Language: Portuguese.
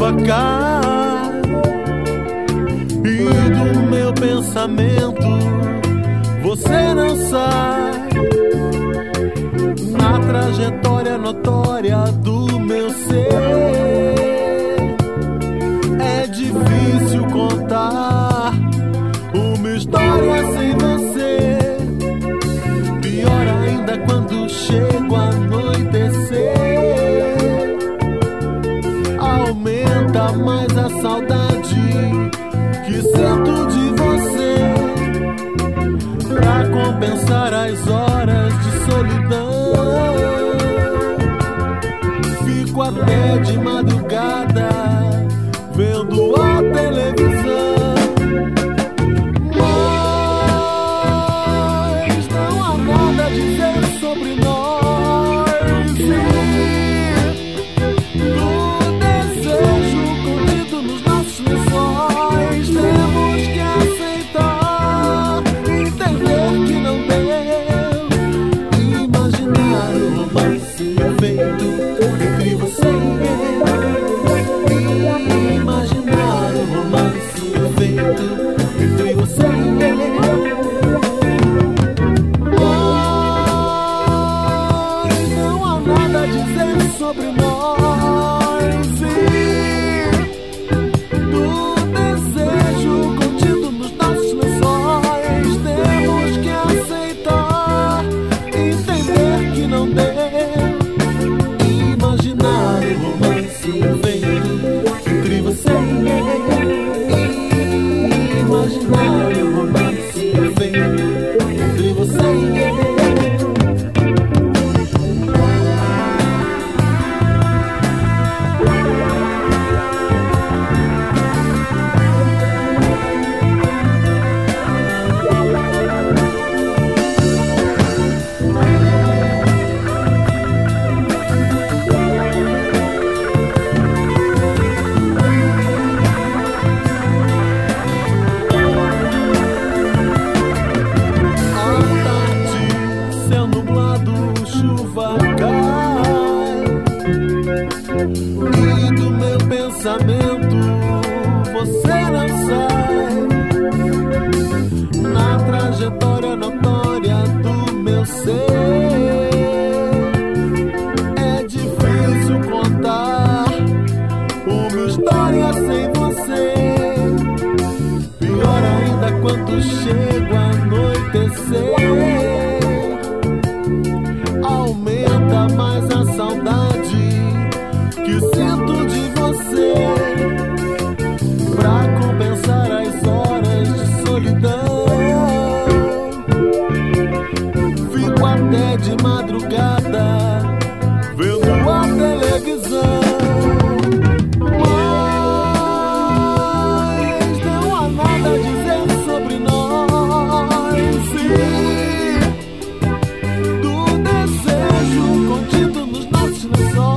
chuva cai e do meu pensamento você não sai. Na trajetória notória do meu ser é difícil contar uma história sem você. Pior ainda quando chego a anoitecer, aumenta mais a saudade que sinto de você. Pra compensar as horas de solidão, fico até de madrugada vendo a televisão. Mas não há nada a dizer sobre nós, do desejo contido nos nossos lençóis. Temos que aceitar, entender que não deu, imaginar o romance feito entre você e eu, imaginar o romance feito entre você e eu. Mas não há nada a dizer sobre nós, do desejo contido nos nossos lençóis. Temos que aceitar, entender que não deu, imaginar o romance feito entre você e eu, imaginar o romance feito entre você e eu. Chuva cai e do meu pensamento você não sai. Na trajetória notória do meu ser é difícil contar uma história sem você. Pior ainda quando chego a anoitecer, aumenta mais a saudade que sinto de você. Pra compensar as horas de solidão, fico até de madrugada vendo a televisão. Mas não há nada a dizer sobre nós, do desejo contido nos nossos lençóis.